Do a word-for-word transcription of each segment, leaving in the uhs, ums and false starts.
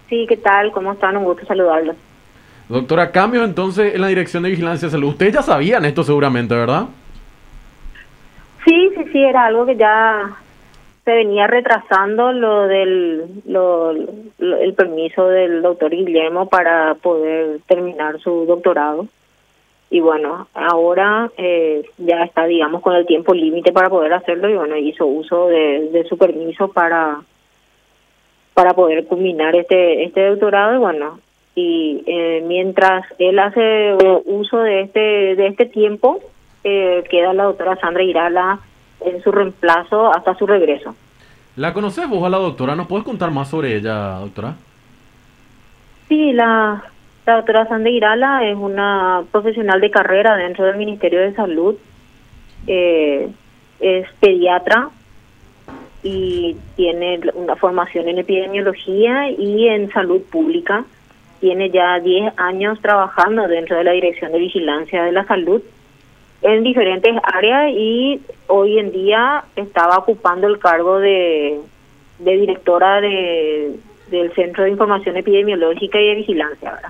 Sí, ¿qué tal? ¿Cómo están? Un gusto saludarlos. Doctora, cambios entonces en la Dirección de Vigilancia de Salud. Ustedes ya sabían esto seguramente, ¿verdad? Sí, sí, sí, era algo que ya se venía retrasando lo del lo, lo- el permiso del doctor Guillermo para poder terminar su doctorado. Y bueno, ahora eh, ya está, digamos, con el tiempo límite para poder hacerlo y bueno, hizo uso de, de su permiso para para poder culminar este este doctorado y bueno, y eh, mientras él hace uso de este de este tiempo, eh, queda la doctora Sandra Irala en su reemplazo hasta su regreso. ¿La conoces vos a la doctora? ¿Nos puedes contar más sobre ella, doctora? Sí, la, la doctora Sandra Irala es una profesional de carrera dentro del Ministerio de Salud, eh, es pediatra y tiene una formación en epidemiología y en salud pública. Tiene ya diez años trabajando dentro de la Dirección de Vigilancia de la Salud en diferentes áreas y hoy en día estaba ocupando el cargo de, de directora de, del Centro de Información Epidemiológica y de Vigilancia, ¿verdad?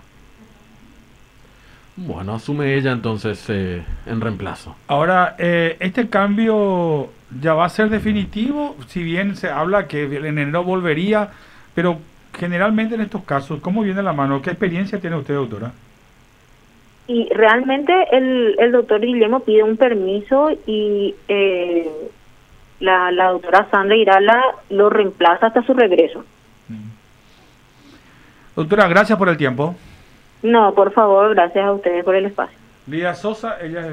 Bueno, asume ella entonces eh, en reemplazo. Ahora, eh, este cambio ya va a ser definitivo, si bien se habla que en enero volvería, pero generalmente en estos casos, ¿cómo viene la mano? ¿Qué experiencia tiene usted, doctora? Y realmente el, el doctor Guillermo pide un permiso y eh, la, la doctora Sandra Irala lo reemplaza hasta su regreso. Doctora, gracias por el tiempo. No, por favor, gracias a ustedes por el espacio. Lía Sosa, ella es